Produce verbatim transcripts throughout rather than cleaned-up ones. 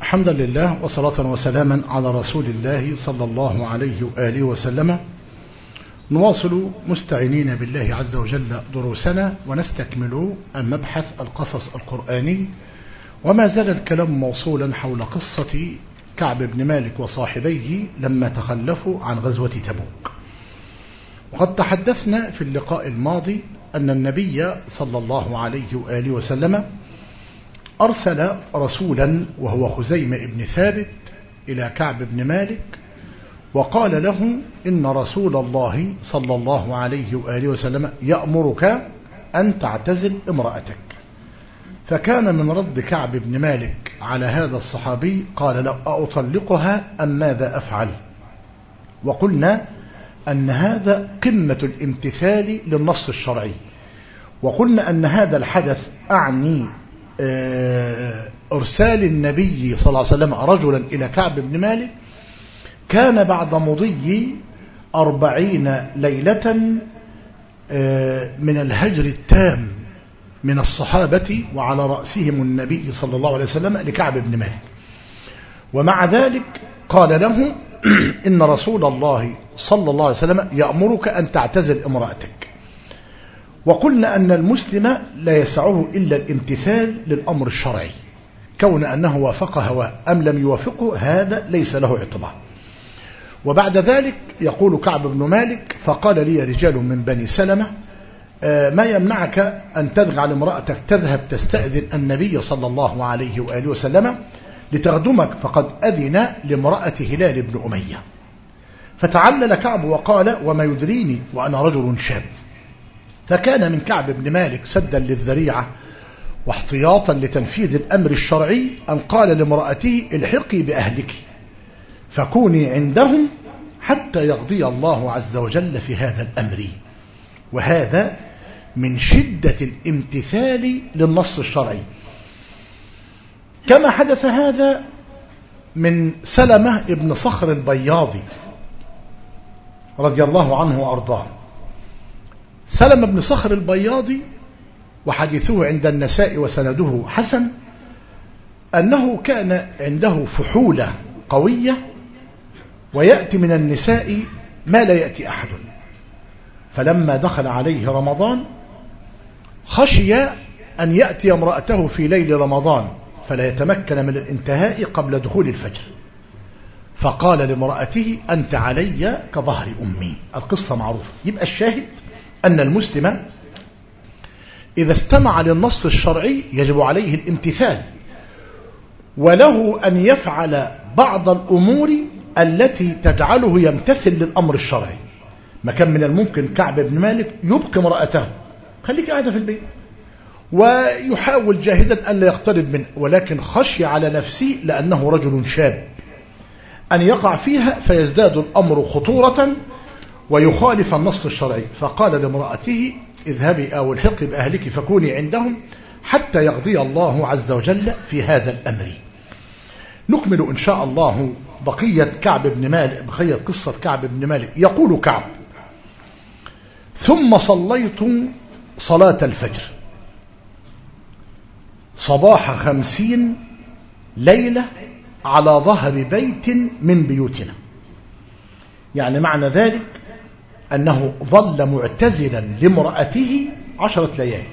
حمدا لله وصلاة وسلاما على رسول الله صلى الله عليه وآله وسلم. نواصل مستعينين بالله عز وجل دروسنا ونستكمل المبحث القصص القرآني، وما زال الكلام موصولا حول قصة كعب بن مالك وصاحبيه لما تخلفوا عن غزوة تبوك. وقد تحدثنا في اللقاء الماضي أن النبي صلى الله عليه وآله وسلم أرسل رسولا وهو خزيمة بن ثابت إلى كعب بن مالك وقال له إن رسول الله صلى الله عليه وآله وسلم يأمرك أن تعتزل امرأتك. فكان من رد كعب بن مالك على هذا الصحابي قال له أطلقها أم ماذا أفعل؟ وقلنا أن هذا قمة الامتثال للنص الشرعي، وقلنا أن هذا الحدث أعني إرسال النبي صلى الله عليه وسلم رجلا إلى كعب بن مالك كان بعد مضي أربعين ليلة من الهجر التام من الصحابة وعلى رأسهم النبي صلى الله عليه وسلم لكعب بن مالك. ومع ذلك قال له إن رسول الله صلى الله عليه وسلم يأمرك أن تعتزل امرأتك. وقلنا أن المسلم لا يسعه إلا الامتثال للأمر الشرعي، كون أنه وافق هواه أم لم يوافقه هذا ليس له اعتبار. وبعد ذلك يقول كعب بن مالك فقال لي رجال من بني سلمة ما يمنعك أن تجعل امرأتك تذهب تستأذن النبي صلى الله عليه وآله وسلم لتخدمك، فقد أذن لامرأة هلال بن أمية. فتعلل كعب وقال وما يدريني وأنا رجل شاب. فكان من كعب بن مالك سدا للذريعة واحتياطا لتنفيذ الأمر الشرعي أن قال لامرأته الحقي بأهلك فكوني عندهم حتى يقضي الله عز وجل في هذا الأمر. وهذا من شدة الامتثال للنص الشرعي، كما حدث هذا من سلمة ابن صخر البياضي رضي الله عنه وأرضاه. سلمة بن صخر البياضي وحديثه عند النساء وسنده حسن أنه كان عنده فحولة قوية ويأتي من النساء ما لا يأتي أحد. فلما دخل عليه رمضان خشي أن يأتي امرأته في ليل رمضان فلا يتمكن من الانتهاء قبل دخول الفجر، فقال لامرأته أنت علي كظهر أمي. القصة معروفة. يبقى الشاهد أن المسلم إذا استمع للنص الشرعي يجب عليه الامتثال، وله أن يفعل بعض الأمور التي تجعله يمتثل للأمر الشرعي. ما كان من الممكن كعب بن مالك يبقي امرأته، خليك قاعدة في البيت، ويحاول جاهدا ألا يقترب منه، ولكن خشي على نفسه لأنه رجل شاب أن يقع فيها فيزداد الأمر خطورة ويخالف النص الشرعي. فقال لامرأته اذهبي أو الحقي بأهلك فكوني عندهم حتى يقضي الله عز وجل في هذا الأمر. نكمل إن شاء الله بقية كعب بن مالك، بقية قصة كعب بن مالك. يقول كعب ثم صليت صلاة الفجر صباح خمسين ليلة على ظهر بيت من بيوتنا. يعني معنى ذلك أنه ظل معتزلا لامرأته عشرة ليالي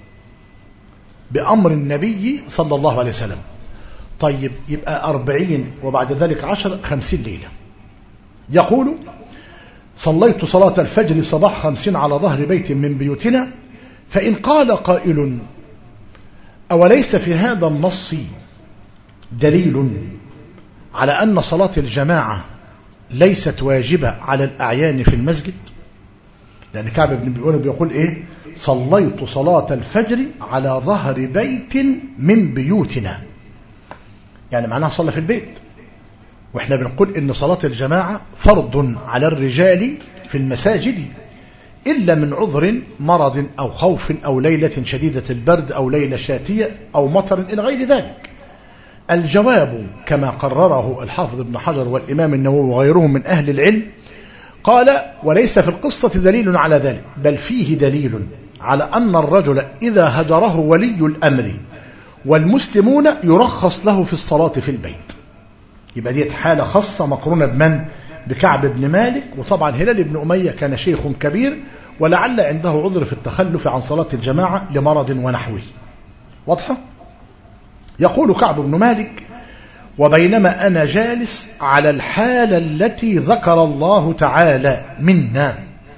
بأمر النبي صلى الله عليه وسلم. طيب يبقى أربعين وبعد ذلك عشر خمسين ليلة. يقول صليت صلاة الفجر صباح خمسين على ظهر بيت من بيوتنا. فإن قال قائل أوليس في هذا النص دليل على أن صلاة الجماعة ليست واجبة على الأعيان في المسجد؟ لأن كعب بن بيقول بيقول إيه صليت صلاة الفجر على ظهر بيت من بيوتنا، يعني معناها صلى في البيت. وإحنا بنقول إن صلاة الجماعة فرض على الرجال في المساجد إلا من عذر مرض أو خوف أو ليلة شديدة البرد أو ليلة شاتية أو مطر إلى غير ذلك. الجواب كما قرره الحافظ ابن حجر والإمام النووي وغيرهم من أهل العلم قال وليس في القصة دليل على ذلك، بل فيه دليل على أن الرجل إذا هجره ولي الأمر والمسلمون يرخص له في الصلاة في البيت. يبقى دي حالة خاصة مقرونة بمن؟ بكعب بن مالك. وطبعا هلال بن أمية كان شيخ كبير ولعل عنده عذر في التخلف عن صلاة الجماعة لمرض ونحوه. واضحة؟ يقول كعب بن مالك: وبينما أنا جالس على الحالة التي ذكر الله تعالى منا،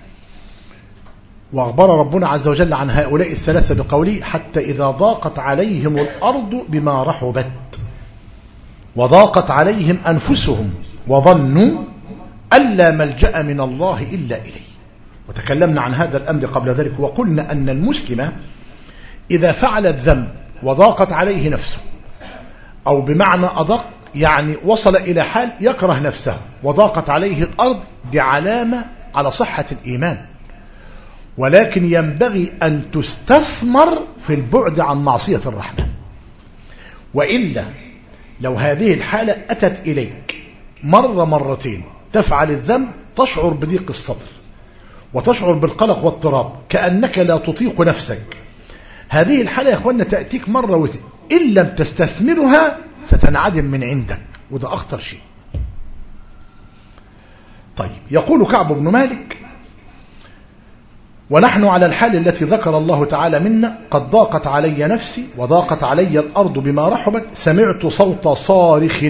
وأخبر ربنا عز وجل عن هؤلاء الثلاثة بقوله: حتى إذا ضاقت عليهم الأرض بما رحبت وضاقت عليهم أنفسهم وظنوا أن لا ملجأ من الله إلا إليه. وتكلمنا عن هذا الأمر قبل ذلك، وقلنا أن المسلم إذا فعل الذنب وضاقت عليه نفسه، أو بمعنى أدق يعني وصل إلى حال يكره نفسه وضاقت عليه الأرض، دي علامة على صحة الإيمان، ولكن ينبغي أن تستثمر في البعد عن معصية الرحمن. وإلا لو هذه الحالة أتت إليك مرة مرتين تفعل الذنب، تشعر بضيق الصدر وتشعر بالقلق واضطراب كأنك لا تطيق نفسك. هذه الحالة يا أخوانا تأتيك مرة وثانية، إن لم تستثمرها ستنعدم من عندك، وده أخطر شيء. طيب، يقول كعب بن مالك: ونحن على الحال التي ذكر الله تعالى منا، قد ضاقت علي نفسي وضاقت علي الأرض بما رحبت، سمعت صوت صارخ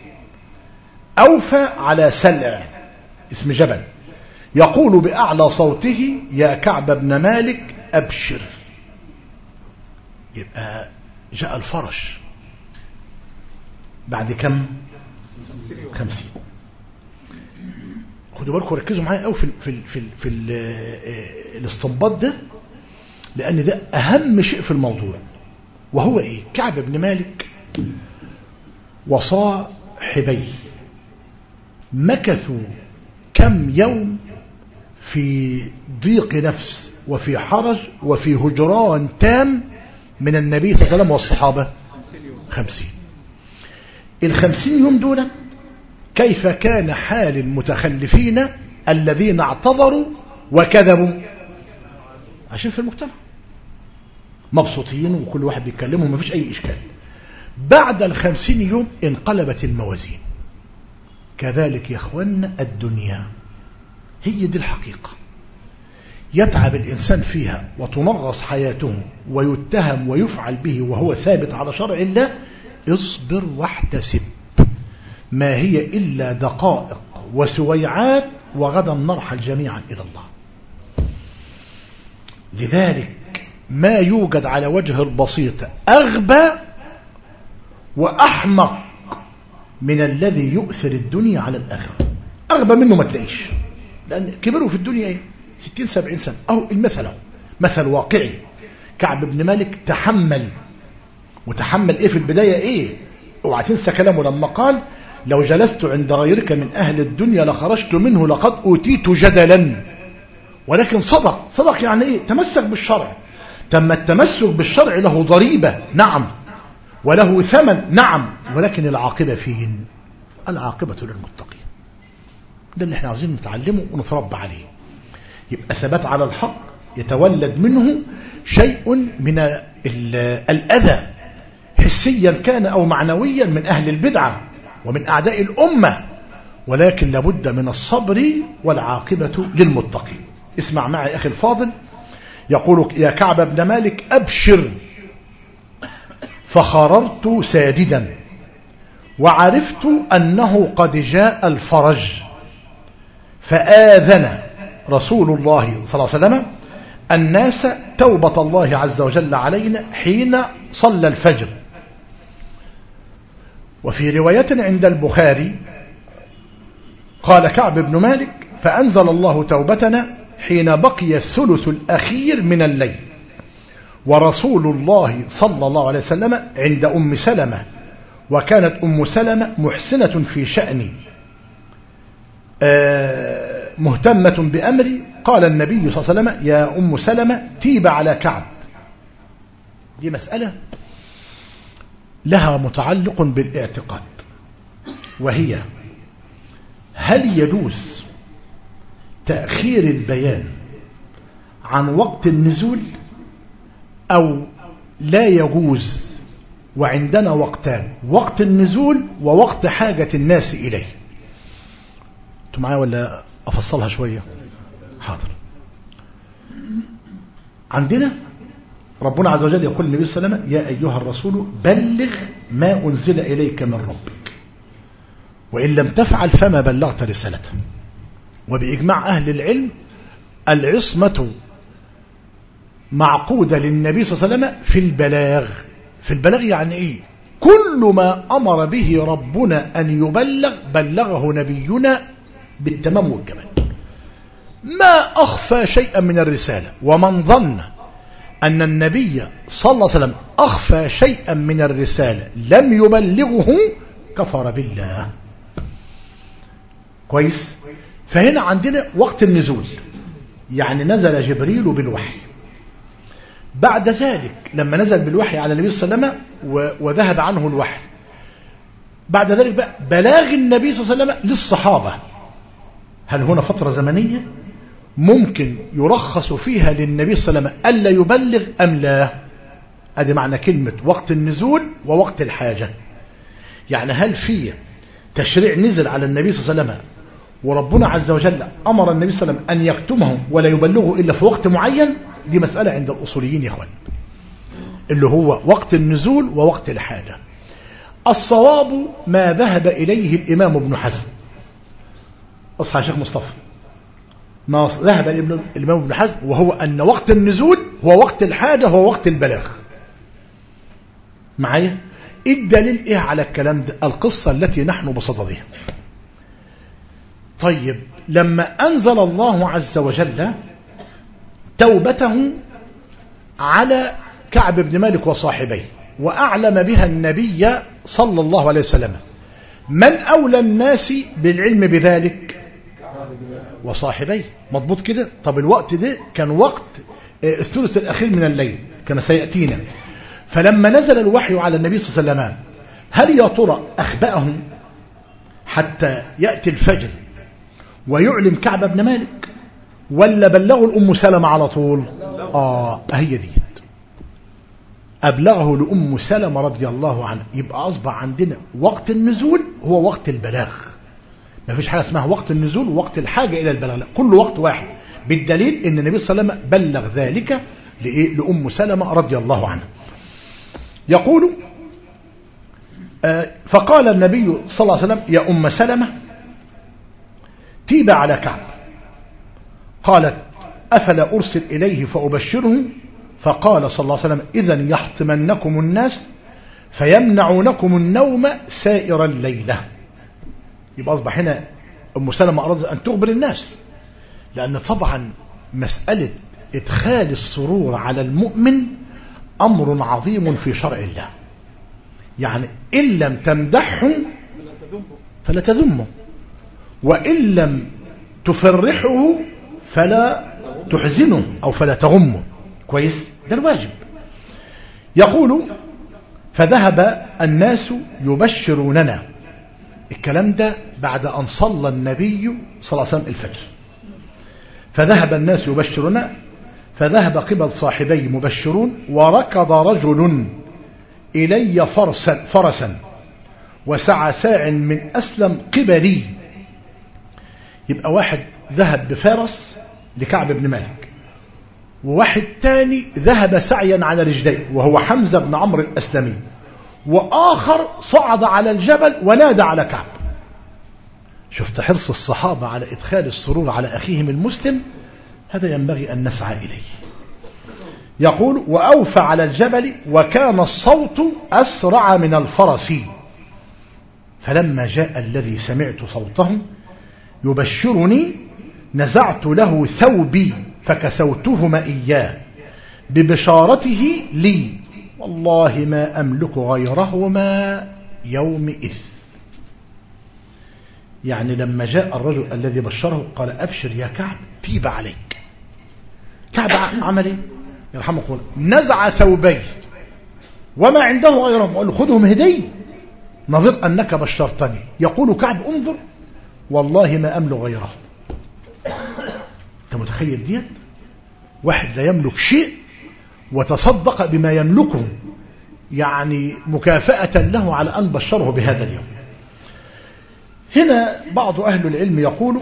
أوفى على سلع اسم جبل يقول بأعلى صوته: يا كعب بن مالك أبشر. يبقى جاء الفرج بعد كم؟ خمسين. خدوا بالكم، ركزوا معايا قوي في في في, في الاستنباط ده، لأن ده أهم شيء في الموضوع. وهو إيه؟ كعب بن مالك وصاحبيه مكثوا كم يوم في ضيق نفس وفي حرج وفي هجران تام من النبي صلى الله عليه وسلم والصحابة. خمسين. الخمسين يوم دول كيف كان حال المتخلفين الذين اعتذروا وكذبوا عشان في المجتمع مبسوطين وكل واحد بيتكلمه وما فيش أي إشكال. بعد الخمسين يوم انقلبت الموازين. كذلك يا أخوانا الدنيا هي دي الحقيقة، يتعب الإنسان فيها وتنغص حياته ويتهم ويفعل به وهو ثابت على شرع الله. اصبر واحتسب، ما هي إلا دقائق وسويعات، وغدا نرحل جميعا إلى الله. لذلك ما يوجد على وجه البسيطة أغبى وأحمق من الذي يؤثر الدنيا على الآخرة. أغبى منه ما تلاقيش، لأن كبروا في الدنيا ايه ستين سبعين سنة. أهو المثل، أهو مثل واقعي. كعب بن مالك تحمل، وتحمل ايه في البداية؟ ايه؟ اوعى تنسى كلامه لما قال: لو جلست عند غيرك من أهل الدنيا لخرجت منه لقد أوتيت جدلا. ولكن صدق. صدق يعني ايه؟ تمسك بالشرع. تم التمسك بالشرع له ضريبة، نعم، وله ثمن، نعم، ولكن العاقبة فين؟ العاقبة للمتقين. ده اللي احنا عاوزين نتعلمه ونتربى عليه. يبقى ثبات على الحق يتولد منه شيء من الأذى حسيا كان أو معنويا من أهل البدعة ومن أعداء الأمة، ولكن لابد من الصبر والعاقبة للمتقين. اسمع معي أخي الفاضل، يقول: يا كعب بن مالك أبشر، فخررت ساجدا وعرفت أنه قد جاء الفرج، فآذن رسول الله صلى الله عليه وسلم الناس توبة الله عز وجل علينا حين صلى الفجر. وفي رواية عند البخاري قال كعب بن مالك: فأنزل الله توبتنا حين بقي الثلث الأخير من الليل، ورسول الله صلى الله عليه وسلم عند أم سلمة، وكانت أم سلمة محسنة في شأني مهتمة بأمري. قال النبي صلى الله عليه وسلم: يا أم سلمة تيب على كعب. دي مسألة لها متعلق بالاعتقاد، وهي: هل يجوز تأخير البيان عن وقت النزول أو لا يجوز وعندنا وقتان: وقت النزول ووقت حاجة الناس إليه. انتوا معايا ولا أفصلها شوية؟ حاضر. عندنا ربنا عز وجل يقول للنبي صلى الله عليه وسلم: يا أيها الرسول بلغ ما أنزل إليك من ربك وإن لم تفعل فما بلغت رسالته. وبإجماع أهل العلم العصمة معقودة للنبي صلى الله عليه وسلم في البلاغ. في البلاغ يعني إيه؟ كل ما أمر به ربنا أن يبلغ بلغه نبينا بالتمام والكمال، ما أخفى شيئا من الرسالة. ومن ظن أن النبي صلى الله عليه وسلم أخفى شيئا من الرسالة لم يبلغه كفر بالله. كويس؟ فهنا عندنا وقت النزول، يعني نزل جبريل بالوحي. بعد ذلك لما نزل بالوحي على النبي صلى الله عليه وسلم وذهب عنه الوحي، بعد ذلك بقى بلاغ النبي صلى الله عليه وسلم للصحابة. هل هنا فترة زمنية ممكن يرخص فيها للنبي صلى الله عليه وسلم ألا يبلغ أم لا؟ هذا معنى كلمة وقت النزول ووقت الحاجة. يعني هل في تشريع نزل على النبي صلى الله عليه وسلم وربنا عز وجل أمر النبي صلى الله عليه وسلم أن يكتمه ولا يبلغه إلا في وقت معين؟ دي مسألة عند الأصوليين يا إخوان، اللي هو وقت النزول ووقت الحاجة. الصواب ما ذهب إليه الإمام ابن حزم. أصحى شيخ مصطفى، ما ذهب الإمام ابن حزم وهو أن وقت النزول هو وقت الحاجة، هو وقت البلاغ. معايا؟ الدليل إيه على الكلام ده؟ القصة التي نحن بصددها. طيب، لما أنزل الله عز وجل توبته على كعب بن مالك وصاحبيه وأعلم بها النبي صلى الله عليه وسلم، من أولى الناس بالعلم بذلك؟ وصاحبيه. مضبوط كده؟ طب الوقت ده كان وقت الثلث الأخير من الليل كما سيأتينا. فلما نزل الوحي على النبي صلى الله عليه وسلم، هل يا ترى أخبأهم حتى يأتي الفجر ويعلم كعب بن مالك، ولا بلغوا الأم سلمة على طول؟ آه هي ديت، أبلغه لأم سلمة رضي الله عنها. يبقى أصبح عندنا وقت النزول هو وقت البلاغ، ما فيش حاجة اسمها وقت النزول ووقت الحاجة إلى البلاغ، لا، كل وقت واحد. بالدليل أن النبي صلى الله عليه وسلم بلغ ذلك لإيه؟ لأم سلمة رضي الله عنها. يقول آه فقال النبي صلى الله عليه وسلم: يا أم سلمة تيب على كعب. قالت: أفلا أرسل إليه فأبشره؟ فقال صلى الله عليه وسلم: إذن يحطمنكم الناس فيمنعونكم النوم سائر الليلة. يبقى أصبح هنا أم سلمة أرادت أن تخبر الناس، لأن طبعا مسألة إدخال السرور على المؤمن أمر عظيم في شرع الله. يعني إن لم تمدحه فلا تذمه، وإن لم تفرحه فلا تحزنه أو فلا تغمه. كويس؟ ده الواجب. يقول: فذهب الناس يبشروننا. الكلام ده بعد أن صلى النبي صلى الله عليه وسلم الفجر. فذهب الناس يبشرون، فذهب قبل صاحبي مبشرون، وركض رجل إلي فرسا, فرسا وسعى ساع من أسلم قبلي. يبقى واحد ذهب بفرس لكعب بن مالك، وواحد تاني ذهب سعيا على رجليه وهو حمزة بن عمرو الأسلمي، وآخر صعد على الجبل ونادى على كعب. شفت حرص الصحابة على إدخال السرور على أخيهم المسلم؟ هذا ينبغي أن نسعى إليه. يقول: وأوفى على الجبل وكان الصوت أسرع من الفرس. فلما جاء الذي سمعت صوته يبشرني نزعت له ثوبي فكسوتهما إياه ببشارته لي، والله ما أملك غيرهما يومئذ. يعني لما جاء الرجل الذي بشره قال: أبشر يا كعب تيب عليك. كعب عمل ايه؟ يرحمه الله، نزع ثوبيه وما عنده غيرهم، وقال له: خذهم هدي نظر أنك بشرتني. يقول كعب: انظر والله ما أملك غيره. أنت متخيل ديت؟ واحد لا يملك شيء وتصدق بما يملكه يعني مكافأة له على أن بشره بهذا اليوم. هنا بعض أهل العلم يقول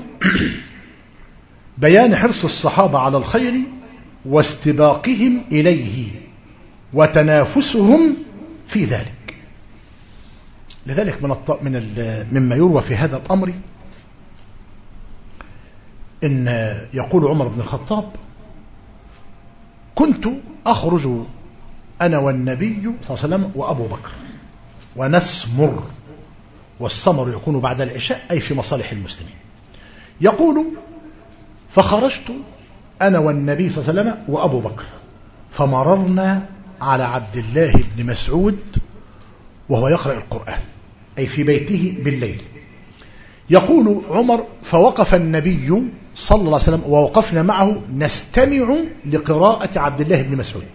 بيان حرص الصحابة على الخير واستباقهم إليه وتنافسهم في ذلك. لذلك من الط... من ال... مما يروى في هذا الأمر إن يقول عمر بن الخطاب كنت أخرج أنا والنبي صلى الله عليه وسلم وأبو بكر ونسمر، والسمر يكون بعد العشاء أي في مصالح المسلمين. يقول فخرجت أنا والنبي صلى الله عليه وسلم وأبو بكر فمررنا على عبد الله بن مسعود وهو يقرأ القرآن أي في بيته بالليل. يقول عمر فوقف النبي صلى الله عليه وسلم ووقفنا معه نستمع لقراءة عبد الله بن مسعود.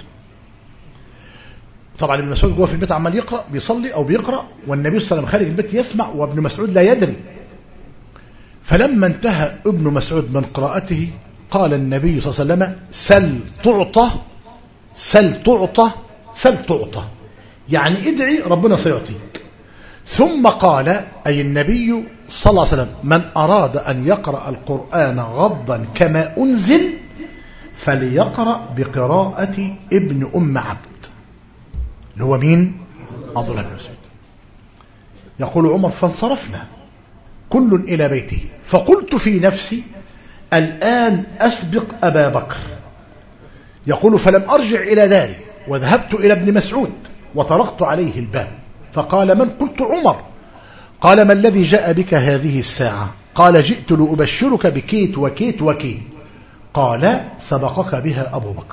طبعا ابن مسعود جوه في البيت عمال يقرأ بيصلي أو بيقرأ، والنبي صلى الله عليه وسلم خارج البيت يسمع وابن مسعود لا يدري. فلما انتهى ابن مسعود من قراءته قال النبي صلى الله عليه وسلم سل تعطى سل تعطى سل تعطى، يعني ادعي ربنا سيعطيك. ثم قال أي النبي صلى الله عليه وسلم من أراد أن يقرأ القرآن غضا كما أنزل فليقرأ بقراءة ابن أم عبد، اللي هو مين؟ عبد الله بن مسعود. يقول عمر فانصرفنا كل إلى بيته فقلت في نفسي الآن أسبق أبا بكر. يقول فلم أرجع إلى داري وذهبت إلى ابن مسعود وطرقت عليه الباب فقال من؟ قلت عمر. قال ما الذي جاء بك هذه الساعة؟ قال جئت لأبشرك بكيت وكيت وكيت. قال سبقك بها أبو بكر.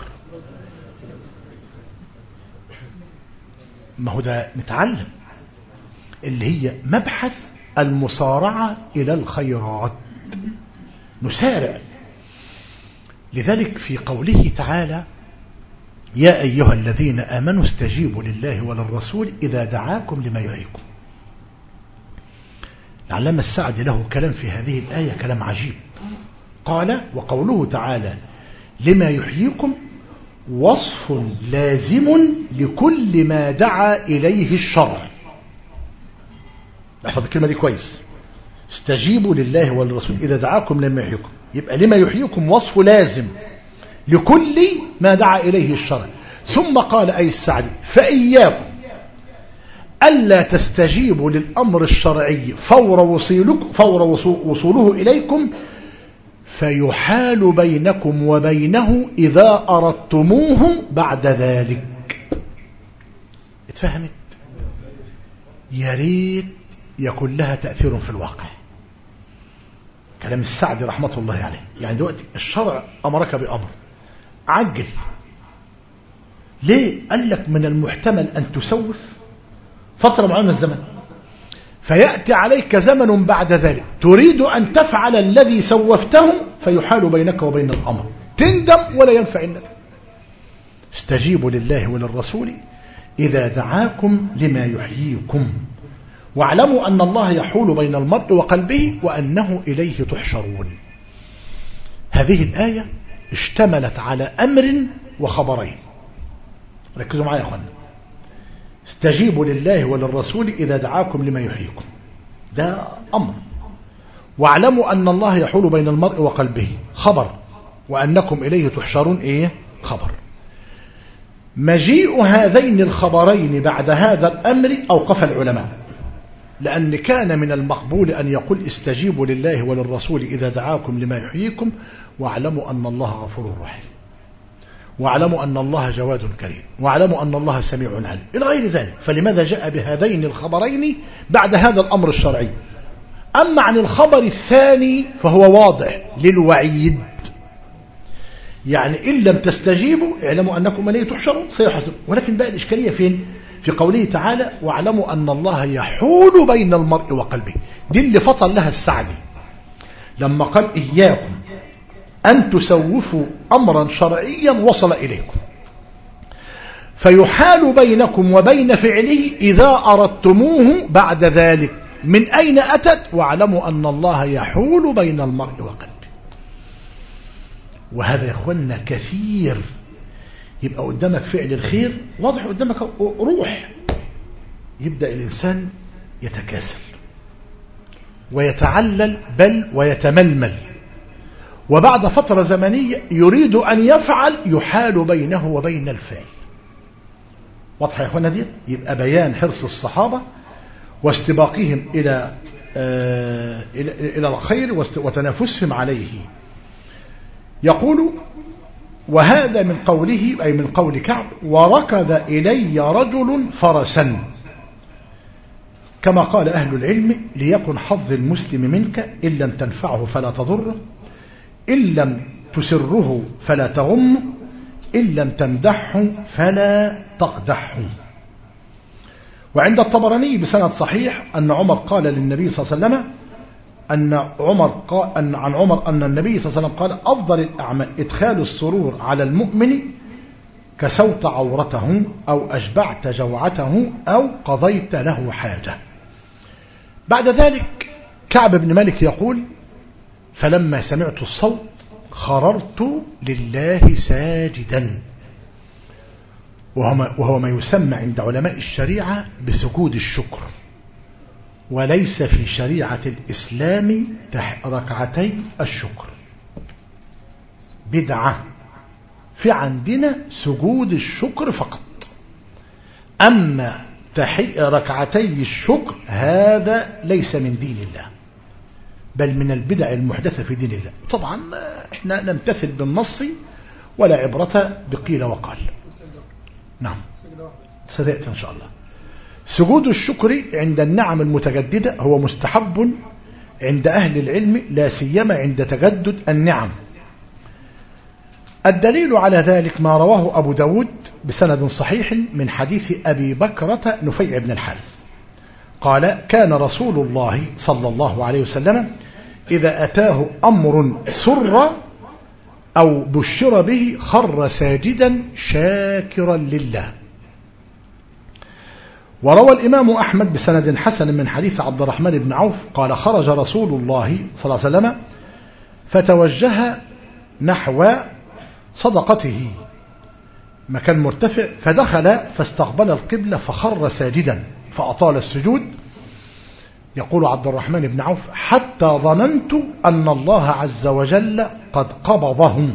ما هو ده نتعلم اللي هي مبحث المسارعة إلى الخيرات، نسارع. لذلك في قوله تعالى يا أيها الذين آمنوا استجيبوا لله وللرسول إذا دعاكم لما يحييكم. العلامة السعدي له كلام في هذه الآية كلام عجيب. قال وقوله تعالى لما يحييكم وصف لازم لكل ما دعا إليه الشرع. احفظ الكلمة دي كويس، استجيبوا لله وللرسول إذا دعاكم لما يحييكم. يبقى لما يحييكم وصف لازم لكل ما دعا إليه الشرع. ثم قال أي السعدي فإياكم ألا تستجيبوا للأمر الشرعي فور وصولك فور وصوله إليكم فيحال بينكم وبينه إذا أردتموه بعد ذلك. اتفهمت؟ يا ريت يكون لها تأثير في الواقع. كلام السعدي رحمة الله عليه. يعني دلوقتي الشرع أمرك بأمر عجل، ليه؟ قال لك من المحتمل أن تسوف فترة معينة من الزمن فيأتي عليك زمن بعد ذلك تريد أن تفعل الذي سوفته فيحال بينك وبين الأمر، تندم ولا ينفع الندم. استجيبوا لله وللرسول إذا دعاكم لما يحييكم واعلموا أن الله يحول بين المرء وقلبه وأنه إليه تحشرون. هذه الآية اشتملت على أمر وخبرين. ركزوا معايا يا أخوانا. استجيبوا لله وللرسول إذا دعاكم لما يحييكم، ده أمر. واعلموا أن الله يحول بين المرء وقلبه، خبر. وأنكم إليه تحشرون، إيه؟ خبر. مجيء هذين الخبرين بعد هذا الأمر أوقف العلماء، لأن كان من المقبول أن يقول استجيبوا لله وللرسول إذا دعاكم لما يحييكم واعلموا أن الله غفور رحيم واعلموا أن الله جواد كريم واعلموا أن الله سميع عليم إلى غير ذلك. فلماذا جاء بهذين الخبرين بعد هذا الأمر الشرعي؟ أما عن الخبر الثاني فهو واضح للوعيد، يعني إن لم تستجيبوا اعلموا أنكم إليه تحشرون سيحصل. ولكن بقى الإشكالية فين؟ في قوله تعالى واعلموا أن الله يحول بين المرء وقلبه. دي اللي فطر لها السعدي لما قال إياكم أن تسوفوا أمرا شرعيا وصل إليكم فيحال بينكم وبين فعله إذا أردتموه بعد ذلك. من أين أتت؟ واعلموا أن الله يحول بين المرء وقلبه. وهذا يا أخوانا كثير يبقى قدامك فعل الخير واضح قدامك، روح، يبدأ الإنسان يتكاسل ويتعلل بل ويتململ، وبعد فترة زمنية يريد أن يفعل يحال بينه وبين الفعل. واضح يا أخوانا دي؟ يبقى بيان حرص الصحابة واستباقهم إلى آه إلى, إلى الخير وتنافسهم عليه. يقول: وهذا من قوله أي من قول كعب: وركض إلي رجل فرسا، كما قال أهل العلم: ليكن حظ المسلم منك إن لم تنفعه فلا تضره، إن لم تسره فلا تغمه، إن لم تمدحه فلا تقدحه. وعند الطبراني بسند صحيح أن عمر قال للنبي صلى الله عليه وسلم أن عمر قال أن عن عمر أن النبي صلى الله عليه وسلم قال: أفضل الأعمال إدخال السرور على المؤمن كسوت عورته أو أشبعت جوعته أو قضيت له حاجة. بعد ذلك كعب بن مالك يقول: فلما سمعت الصوت خررت لله ساجدا، وهو ما يسمى عند علماء الشريعة بسجود الشكر، وليس في شريعة الإسلام ركعتي الشكر، بدعة، في عندنا سجود الشكر فقط. أما ركعتي الشكر هذا ليس من دين الله، بل من البدع المحدثة في دين الله. طبعا احنا نمتثل بالنص ولا عبرة بقيل وقال. نعم سيأتي إن شاء الله. سجود الشكر عند النعم المتجددة هو مستحب عند أهل العلم، لا سيما عند تجدد النعم. الدليل على ذلك ما رواه أبو داود بسند صحيح من حديث أبي بكرة نفيع بن الحارث قال: كان رسول الله صلى الله عليه وسلم إذا أتاه أمر سر أو بشر به خر ساجدا شاكرا لله. وروى الإمام أحمد بسند حسن من حديث عبد الرحمن بن عوف قال: خرج رسول الله صلى الله عليه وسلم فتوجه نحو صدقته، مكان مرتفع، فدخل فاستقبل القبلة فخر ساجدا فأطال السجود. يقول عبد الرحمن بن عوف: حتى ظننت أن الله عز وجل قد قبضهم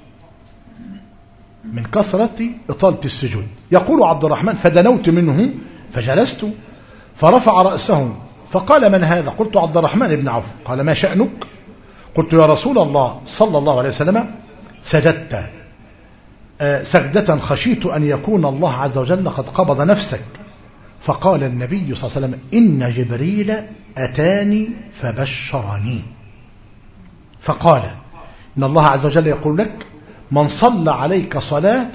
من كثرة إطالة السجود. يقول عبد الرحمن: فدنوت منه فجلست فرفع رأسه فقال: من هذا؟ قلت: عبد الرحمن بن عوف. قال: ما شأنك؟ قلت: يا رسول الله صلى الله عليه وسلم سجدت سجدة خشيت أن يكون الله عز وجل قد قبض نفسك. فقال النبي صلى الله عليه وسلم: إن جبريل أتاني فبشرني فقال: إن الله عز وجل يقول لك: من صلى عليك صلاة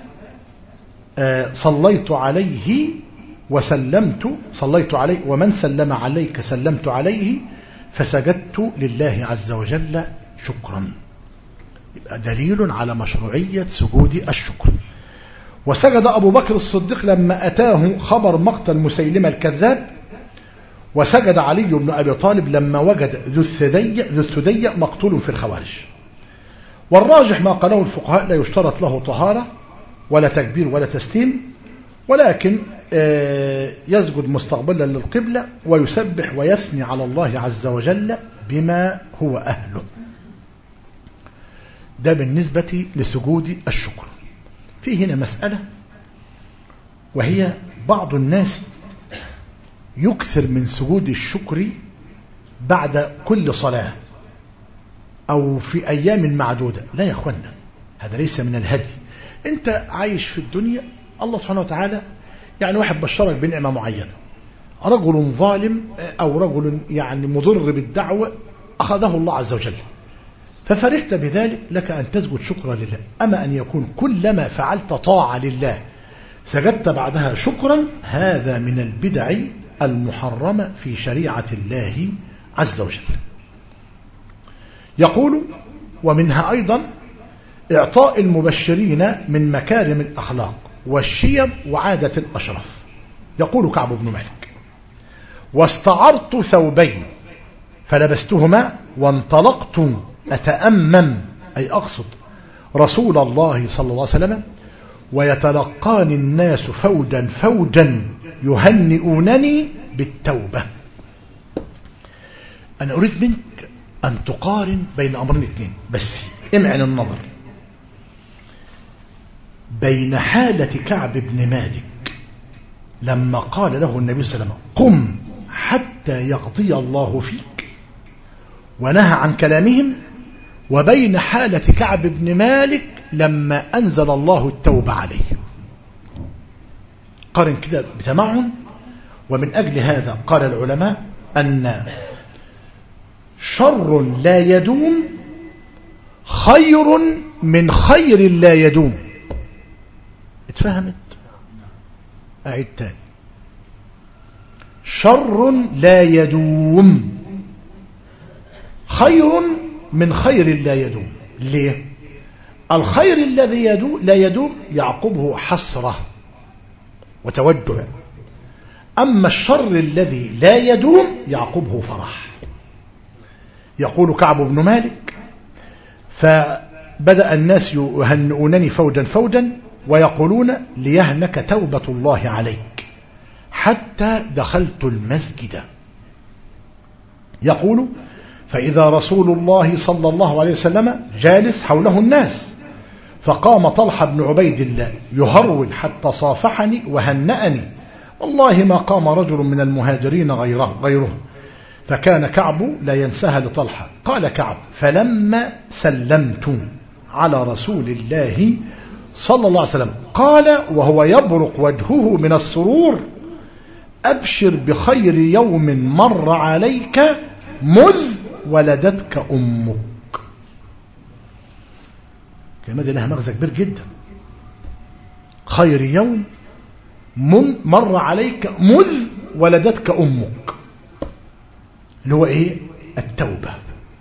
صليت عليه وسلمت صليت عليه، ومن سلم عليك سلمت عليه، فسجدت لله عز وجل شكرا. يبقى دليل على مشروعية سجود الشكر. وسجد أبو بكر الصديق لما أتاه خبر مقتل مسيلمة الكذاب، وسجد علي بن أبي طالب لما وجد ذو الثدي ذو الثدي مقتول في الخوارج. والراجح ما قاله الفقهاء: لا يشترط له طهارة ولا تكبير ولا تسليم، ولكن يسجد مستقبلا للقبلة ويسبح ويثني على الله عز وجل بما هو أهله. ده بالنسبة لسجود الشكر. في هنا مسألة، وهي بعض الناس يكثر من سجود الشكر بعد كل صلاة أو في أيام معدودة. لا يا أخوانا، هذا ليس من الهدي. أنت عايش في الدنيا، الله سبحانه وتعالى يعني واحد بشرك بنعمة معينة، رجل ظالم أو رجل يعني مضر بالدعوة أخذه الله عز وجل، ففرحت بذلك، لك أن تسجد شكرا لله. أما أن يكون كلما فعلت طاعة لله سجدت بعدها شكرا، هذا من البدع المحرمة في شريعة الله عز وجل. يقول: ومنها أيضا إعطاء المبشرين من مكارم الأخلاق والشيم وعادة الأشرف. يقول كعب بن مالك: واستعرت ثوبين فلبستهما وانطلقت أتأمم أي أقصد رسول الله صلى الله عليه وسلم، ويتلقاني الناس فوجا فوجا يهنئونني بالتوبة. أنا أريد منك أن تقارن بين أمرين اثنين بس، امعن النظر بين حالة كعب بن مالك لما قال له النبي صلى الله عليه وسلم قم حتى يقضي الله فيك ونهى عن كلامهم، وبين حالة كعب بن مالك لما أنزل الله التوبة عليه. قارن كده بتمعن. ومن أجل هذا قال العلماء أن شر لا يدوم خير من خير لا يدوم. اتفهمت؟ أعيد تاني. شر لا يدوم خير من خير لا يدوم. ليه؟ الخير الذي يدوم لا يدوم يعقبه حسرة وتوجع، أما الشر الذي لا يدوم يعقبه فرح. يقول كعب بن مالك فبدأ الناس يهنئونني فوجا فوجا ويقولون ليهنك توبة الله عليك حتى دخلت المسجد. يقول فإذا رسول الله صلى الله عليه وسلم جالس حوله الناس، فقام طلحة بن عبيد الله يهرول حتى صافحني وهنأني، والله ما قام رجل من المهاجرين غيره, غيره فكان كعب لا ينساها لطلحة. قال كعب فلما سلمت على رسول الله صلى الله عليه وسلم قال وهو يبرق وجهه من السرور أبشر بخير يوم مر عليك مذ ولدتك أمك. الكلمة دي لها مغزى كبير جدا. خير يوم مر عليك مذ ولدتك أمك، اللي هو إيه؟ التوبة.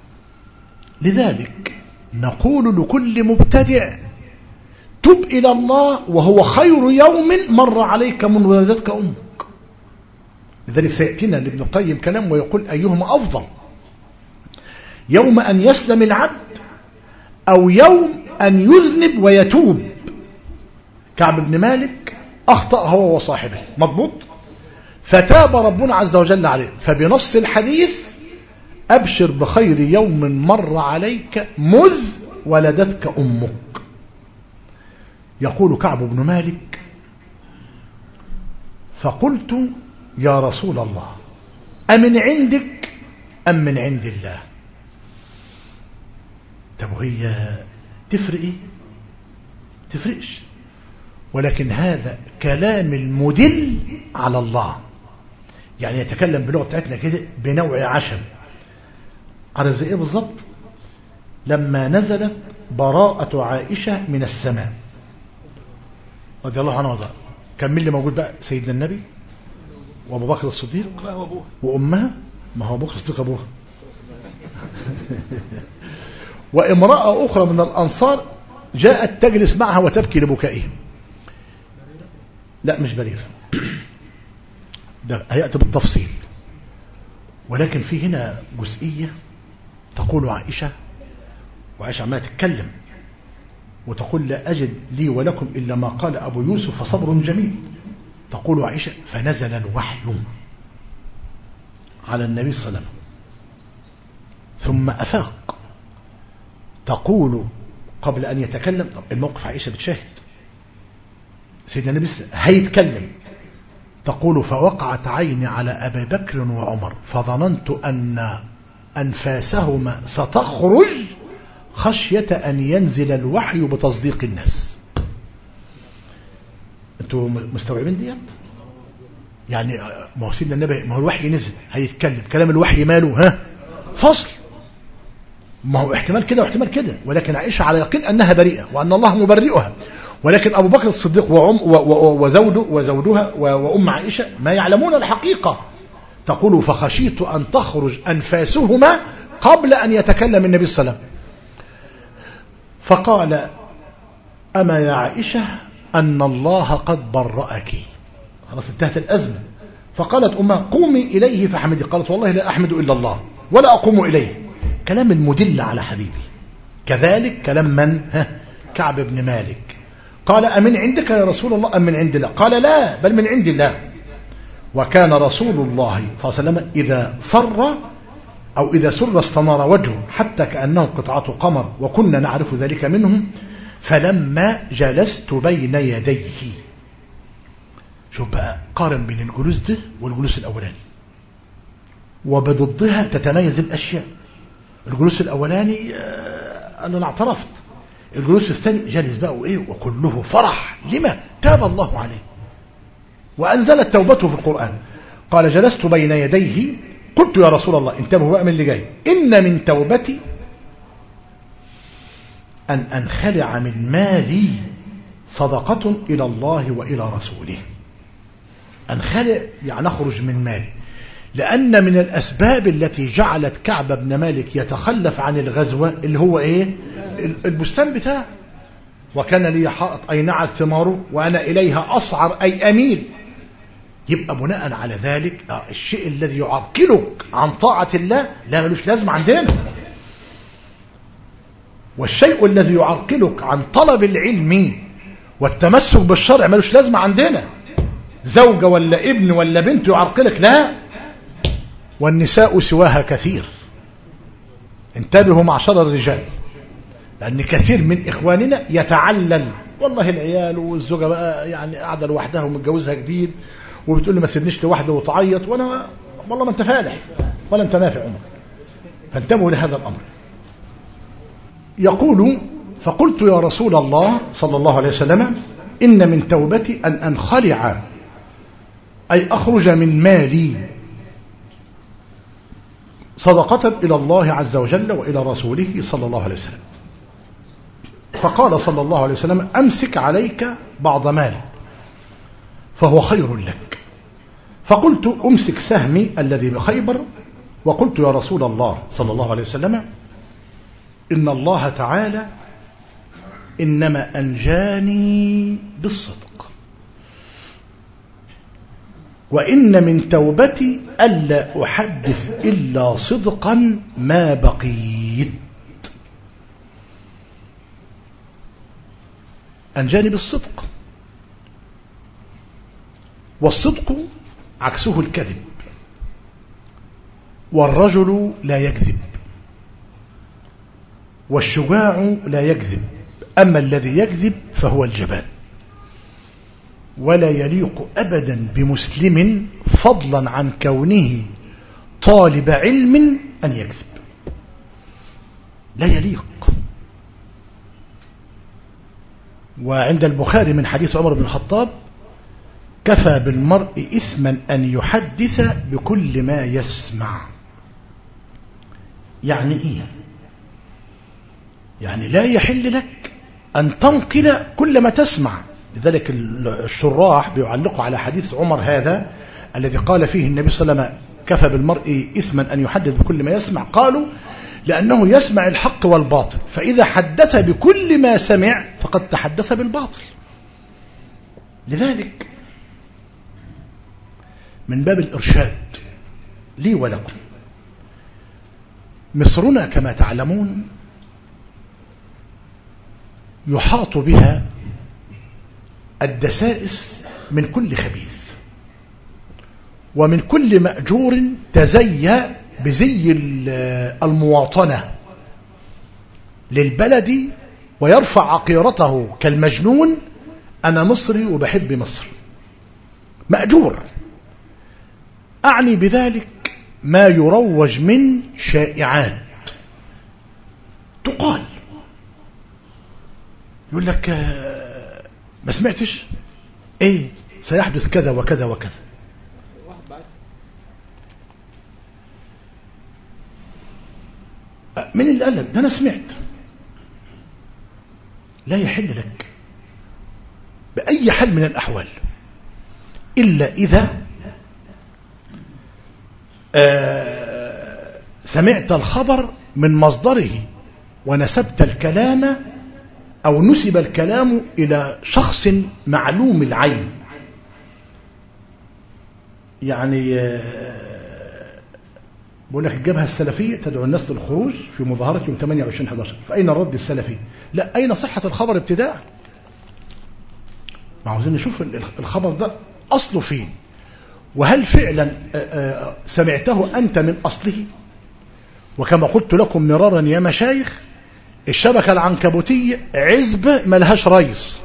لذلك نقول لكل مبتدع تب إلى الله وهو خير يوم مر عليك من ولدتك أمك. لذلك سيأتينا لابن القيم كلام ويقول أيهما أفضل، يوم أن يسلم العبد أو يوم أن يذنب ويتوب. كعب بن مالك أخطأ هو وصاحبه مضبوط، فتاب ربنا عز وجل عليه، فبنص الحديث أبشر بخير يوم مر عليك مذ ولدتك أمك. يقول كعب بن مالك فقلت يا رسول الله أمن عندك أم من عند الله؟ طب وهي تفرق ايه؟ تفرقش، ولكن هذا كلام المدل على الله، يعني يتكلم بلغة بتاعتنا كده بنوع عشم. عارف زي ايه بالظبط؟ لما نزلت براءة عائشة من السماء رضي الله عنه وارضاها، كان مين اللي موجود بقى؟ سيدنا النبي وابو بكر الصديق وامها، ما هو ابو بكر الصديق ابوها وامرأة أخرى من الأنصار جاءت تجلس معها وتبكي لبكائها. لا مش برير، ده هيأتي بالتفصيل، ولكن في هنا جزئية تقول عائشة، وعائشة عمالة تتكلم وتقول لا أجد لي ولكم إلا ما قال أبو يوسف فصبر جميل. تقول عائشة فنزل الوحي على النبي صلى الله عليه وسلم ثم أفاق. تقول قبل أن يتكلم، طب الموقف عائشة بتشاهد سيدنا النبي هيتكلم، تقول فوقعت عيني على أبي بكر وعمر فظننت أن أنفاسهما ستخرج خشية أن ينزل الوحي بتصديق الناس. أنتوا مستوعبين ديت؟ يعني ما هو سيدنا النبي، ما هو الوحي نزل هيتكلم، كلام الوحي ماله ها فصل، ما هو احتمال كده واحتمال كده، ولكن عائشة على يقين أنها بريئة وأن الله مبرئها. ولكن أبو بكر الصديق وعم وزوجه وزوجها وأم عائشة ما يعلمون الحقيقة. تقول فخشيت أن تخرج أنفاسهما قبل أن يتكلم النبي صلى الله عليه وسلم. فقال أما يا عائشة أن الله قد برأك، خلاص انتهت الأزمة. فقالت أمها قومي إليه فحمدي، قالت والله لا أحمد إلا الله ولا أقوم إليه. كلام المدل على حبيبي. كذلك كلام من؟ ها كعب بن مالك. قال أمن عندك يا رسول الله أم من عند الله؟ قال لا بل من عند الله. وكان رسول الله صلى الله عليه وسلم إذا صر أو إذا سر استنار وجهه حتى كأنه قطعة قمر، وكنا نعرف ذلك منهم. فلما جلست بين يديه، شوف بقى قارن بين الجلوس ده والجلوس الأولاني، وبضدها تتميز الأشياء. الجلوس الأولاني أنا اعترفت، الجلوس الثاني جالس بقى وإيه وكله فرح. لما؟ تاب الله عليه وأنزلت توبته في القرآن. قال جلست بين يديه قلت يا رسول الله، انتبهوا بقى من اللي جاي، إن من توبتي أن أنخلع من مالي صدقة إلى الله وإلى رسوله. أنخلع يعني أخرج من مالي، لأن من الأسباب التي جعلت كعب بن مالك يتخلف عن الغزوة اللي هو إيه؟ البستان بتاعه. وكان لي حائط أي نعت ثماره وأنا إليها أصعر أي أميل. يبقى بناء على ذلك الشيء الذي يعرقلك عن طاعة الله لا ملوش لازم عندنا، والشيء الذي يعرقلك عن طلب العلم والتمسك بالشرع ملوش لازم عندنا. زوجة ولا ابن ولا بنت يعرقلك، لا. والنساء سواها كثير. انتبهوا معشر الرجال، لأن كثير من إخواننا يتعلل، والله العيال والزوجة بقى يعني قاعدة لوحدها ومتجوزها جديد وبتقول لي ما سيبنيش لوحده وتعيط، وانا والله ما انت فالح ولا انت نافع عمر. فانتبهوا لهذا الأمر. يقول فقلت يا رسول الله صلى الله عليه وسلم إن من توبتي أن أنخلع أي أخرج من مالي صدقة إلى الله عز وجل وإلى رسوله صلى الله عليه وسلم. فقال صلى الله عليه وسلم أمسك عليك بعض مالك فهو خير لك. فقلت أمسك سهمي الذي بخيبر. وقلت يا رسول الله صلى الله عليه وسلم إن الله تعالى إنما أنجاني بالصدق، وإن من توبتي ألا أحدث إلا صدقا ما بقيت. أنجاني بالصدق، والصدق عكسه الكذب، والرجل لا يكذب، والشجاع لا يكذب، أما الذي يكذب فهو الجبان. ولا يليق أبدا بمسلم فضلا عن كونه طالب علم أن يكذب، لا يليق. وعند البخاري من حديث عمر بن الخطاب كفى بالمرء إثما أن يحدث بكل ما يسمع. يعني إيه؟ يعني لا يحل لك أن تنقل كل ما تسمع. لذلك الشراح بيعلقوا على حديث عمر هذا الذي قال فيه النبي صلى الله عليه وسلم كفى بالمرء إثما أن يحدث بكل ما يسمع. قالوا لأنه يسمع الحق والباطل، فإذا حدث بكل ما سمع فقد تحدث بالباطل. لذلك من باب الإرشاد لي ولكم، مصرنا كما تعلمون يحاط بها الدسائس من كل خبيث ومن كل مأجور تزي بزي المواطنة للبلد ويرفع عقيرته كالمجنون، أنا مصري وبحب مصر. مأجور، أعني بذلك ما يروج من شائعات تقال. يقول لك ما سمعتش ايه سيحدث كذا وكذا وكذا. من اللي قال لك ده؟ انا سمعت. لا يحل لك بأي حال من الأحوال إلا إذا آه سمعت الخبر من مصدره ونسبت الكلام أو نسب الكلام إلى شخص معلوم العين. يعني بقول لك الجبهة السلفية تدعو الناس للخروج في مظاهرة يوم ثمانية وعشرين أحد عشر، فأين الرد السلفي؟ لا، أين صحة الخبر ابتداء؟ ما عاوزين نشوف الخبر ده أصله فين، وهل فعلا سمعته أنت من أصله. وكما قلت لكم مرارا يا مشايخ، الشبكة العنكبوتية عزبة ملهاش رئيس،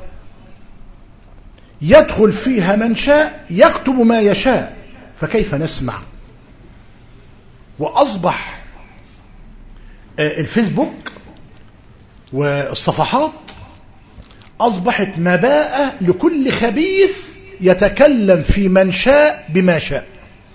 يدخل فيها من شاء يكتب ما يشاء، فكيف نسمع؟ وأصبح الفيسبوك والصفحات أصبحت مباءة لكل خبيث يتكلم في من شاء بما شاء.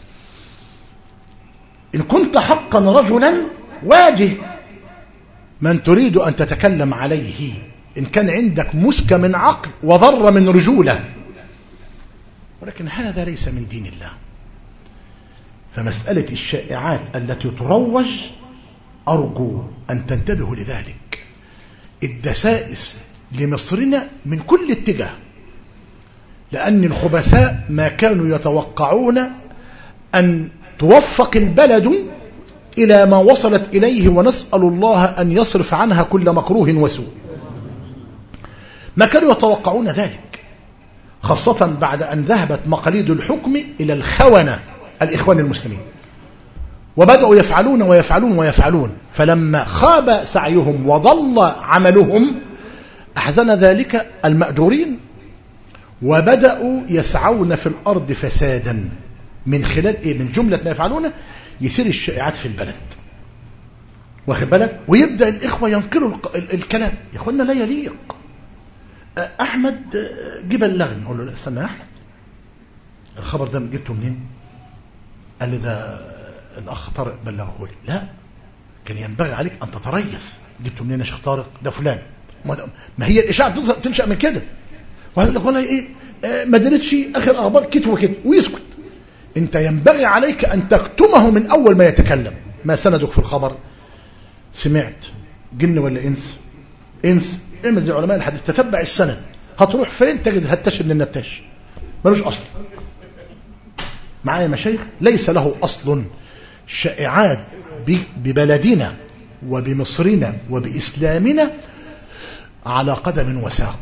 إن كنت حقا رجلا واجه من تريد أن تتكلم عليه، إن كان عندك مسكة من عقل وضر من رجولة، ولكن هذا ليس من دين الله. فمسألة الشائعات التي تروج أرجو أن تنتبهوا لذلك. الدسائس لمصرنا من كل اتجاه، لأن الخبثاء ما كانوا يتوقعون أن توفق البلد إلى ما وصلت إليه، ونسأل الله أن يصرف عنها كل مكروه وسوء. ما كانوا يتوقعون ذلك، خاصة بعد أن ذهبت مقاليد الحكم إلى الخونة الإخوان المسلمين، وبدأوا يفعلون ويفعلون ويفعلون، فلما خاب سعيهم وضل عملهم أحزن ذلك المأجورين، وبدأوا يسعون في الأرض فسادا من خلال إيه؟ من جملة ما يفعلونه يثير الشائعات في البلد، واخد بالك، ويبدأ الإخوة ينقلوا الكلام. يا أخوانا لا يليق. أحمد جه بلغني، أقول له لا استنى يا أحمد، الخبر ده جبته منين؟ قال لي ده الأخ طارق بلغه لي. لا، كان ينبغي عليك أن تتريث. جبته منين يا شيخ طارق؟ ده فلان. ما هي الإشاعة تنشأ من كده. وهيقول لك والله إيه ما درتش آخر أخبار كت وكت ويسكت. أنت ينبغي عليك أن تكتمه من أول ما يتكلم. ما سندك في الخبر؟ سمعت جن ولا إنس؟ إنس. اعمل زي علماء الحديث، تتبع السند، هتروح فين تجد هتاش من النتاش، ملوش أصل. معايا مشايخ؟ ليس له أصل. شائعات ببلدنا وبمصرنا وبإسلامنا على قدم وساق،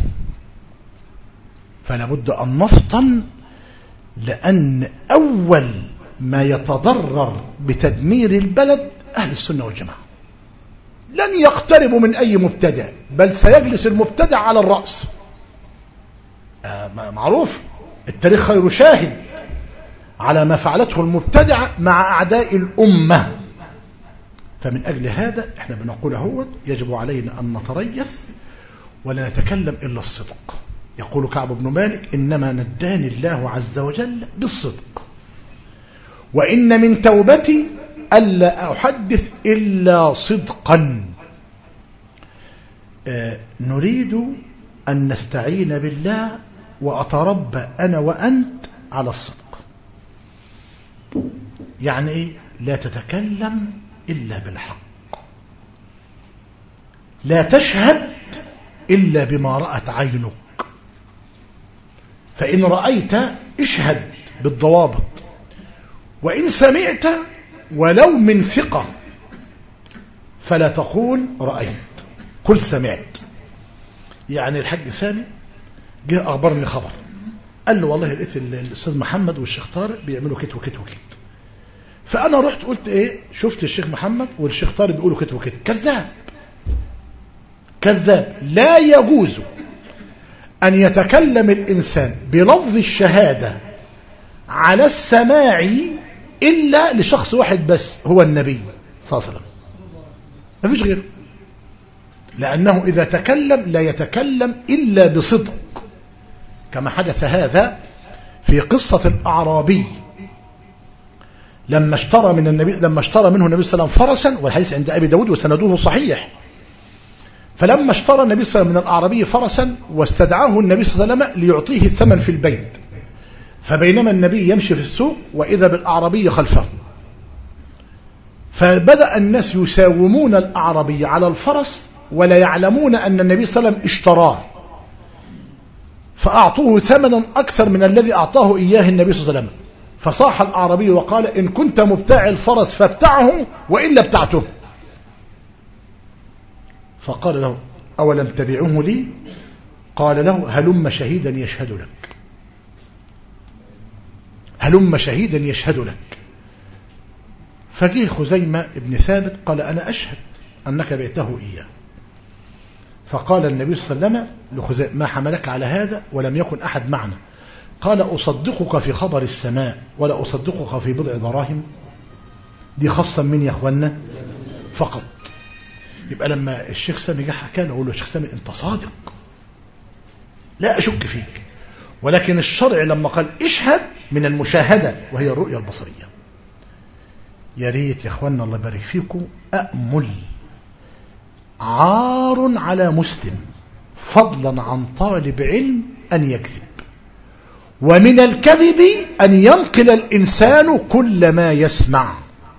فلا بد أن نفطن، لأن أول ما يتضرر بتدمير البلد أهل السنة والجماعة. لن يقتربوا من أي مبتدع، بل سيجلس المبتدع على الرأس. آه معروف، التاريخ خير شاهد على ما فعلته المبتدعة مع أعداء الأمة. فمن أجل هذا احنا بنقول هو يجب علينا أن نتريث ولا نتكلم إلا الصدق. يقول كعب بن مالك: إنما نداني الله عز وجل بالصدق، وإن من توبتي ألا أحدث إلا صدقا. آه نريد أن نستعين بالله وأتربى أنا وأنت على الصدق. يعني إيه؟ لا تتكلم إلا بالحق، لا تشهد إلا بما رأت عينك، فإن رأيت اشهد بالضوابط، وإن سمعت ولو من ثقة فلا تقول رأيت، قل سمعت. يعني الحاج سامي جه أخبرني خبر، قال له والله لقيت الأستاذ محمد والشيخ طارق بيعملوا كت وكت وكت، فأنا رحت قلت إيه، شفت الشيخ محمد والشيخ طارق بيقولوا كت وكت. كذاب كذاب. لا يجوز أن يتكلم الإنسان بلفظ الشهادة على السماع إلا لشخص واحد بس، هو النبي صلى الله عليه وسلم، ما فيش غيره، لأنه إذا تكلم لا يتكلم إلا بصدق، كما حدث هذا في قصة الأعرابي لما اشترى من النبي لما اشترى منه النبي صلى الله عليه وسلم فرسا، والحديث عند أبي داود وسنده صحيح. فلما اشترى النبي صلى الله عليه وسلم من الأعرابي فرسا واستدعاه النبي صلى الله عليه وسلم ليعطيه الثمن في البيت، فبينما النبي يمشي في السوق وإذا بالأعرابي خلفه، فبدأ الناس يساومون الأعرابي على الفرس ولا يعلمون أن النبي صلى الله عليه وسلم اشتراه، فأعطوه ثمنا أكثر من الذي أعطاه إياه النبي صلى الله عليه وسلم. فصاح الأعرابي وقال: إن كنت مبتاع الفرس فابتعه وإلا ابتعته. فقال له: أولم تبعوه لي؟ قال له هلم شهيدا يشهد لك، هلم شهيدا يشهد لك. فجيه خزيمة ابن ثابت قال أنا أشهد أنك بعته إياه. فقال النبي صلى الله عليه وسلم لخزيمة ما حملك على هذا ولم يكن أحد معنا؟ قال أصدقك في خبر السماء ولا أصدقك في بضع دراهم. دي خاصة من يا أخوانا فقط. يبقى لما الشيخ سامي جه حكى له أقول له الشيخ سامي أنت صادق لا أشك فيك، ولكن الشرع لما قال اشهد من المشاهدة وهي الرؤية البصرية. يا ريت يا أخوانا الله يبارك فيكم أأمل عار على مسلم فضلا عن طالب علم أن يكذب، ومن الكذب أن ينقل الإنسان كل ما يسمع،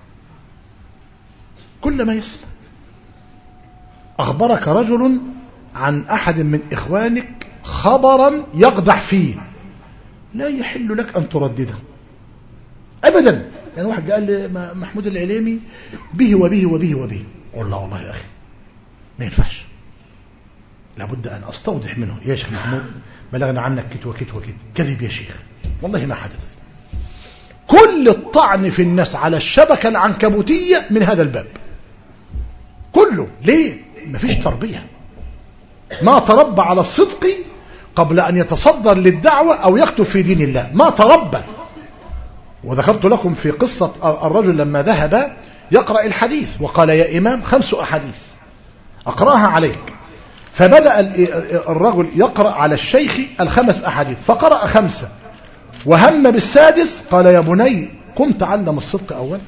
كل ما يسمع. أخبرك رجل عن أحد من إخوانك خبرا يقدح فيه، لا يحل لك أن تردده أبدا. يعني واحد قال لي محمود العليمي به وبه وبه وبه، أقول لا والله يا أخي ما ينفعش، لابد أن أستوضح منه يا شيخ محمود بلغنا عنك كت وكت وكت. كذب يا شيخ والله ما حدث. كل الطعن في الناس على الشبكة العنكبوتية من هذا الباب كله. ليه؟ مفيش تربية، ما تربى على الصدق قبل أن يتصدر للدعوة أو يكتب في دين الله، ما تربى. وذكرت لكم في قصة الرجل لما ذهب يقرأ الحديث وقال يا إمام خمس أحاديث أقرأها عليك، فبدأ الرجل يقرأ على الشيخ الخمس أحاديث فقرأ خمسة وهم بالسادس، قال يا بني قم تعلم الصدق أولا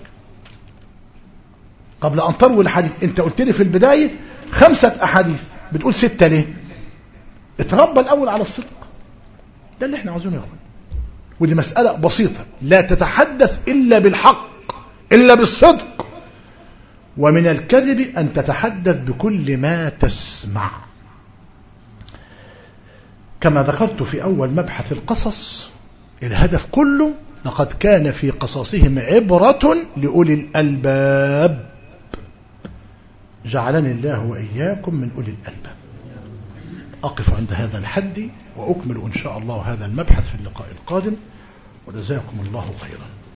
قبل أن تروي الحديث. أنت قلت لي في البداية خمسة أحاديث بتقول ستة ليه؟ اتربى الأول على الصدق. ده اللي احنا عاوزينه يا أخوان، ودي مسألة بسيطة. لا تتحدث إلا بالحق إلا بالصدق، ومن الكذب أن تتحدث بكل ما تسمع. كما ذكرت في أول مبحث القصص الهدف كله لقد كان في قصصهم عبرة لأولي الألباب. جعلني الله وإياكم من أولي الألباب. أقف عند هذا الحد وأكمل إن شاء الله هذا المبحث في اللقاء القادم، وجزاكم الله خيرا.